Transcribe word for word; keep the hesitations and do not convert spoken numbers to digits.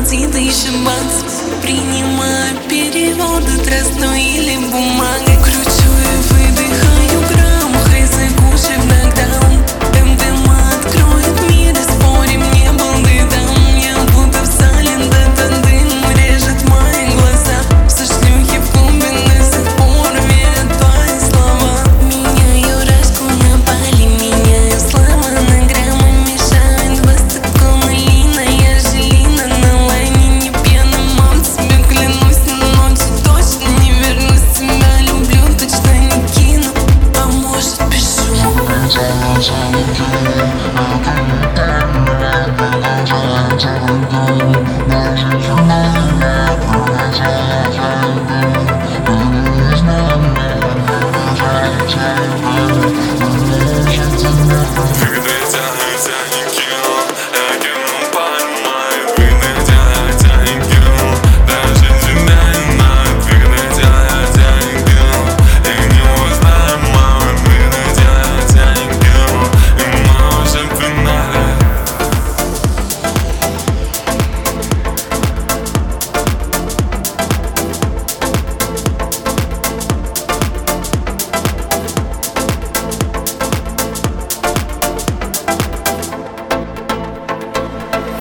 звонит и еще бац. Принимаю переводы тростной или бумагой. Кручу и выдыхаю грамм, хейзы кушай в нокдаун. М-м откроет мир, и спорим, не был ты там. Я будто в зале, да-да, дым режет мои глаза. Все шлюхи в клубе до сих пор верят в твои слова. Меняю рашку на пали, меняю слова на граммы. Мешают бастыку малина, я желина на лайне. Не пьяна, мам, тебе клянусь, на ночью точно не вернусь. Тебя люблю, точно не кину, а может пишу. We'll be right back.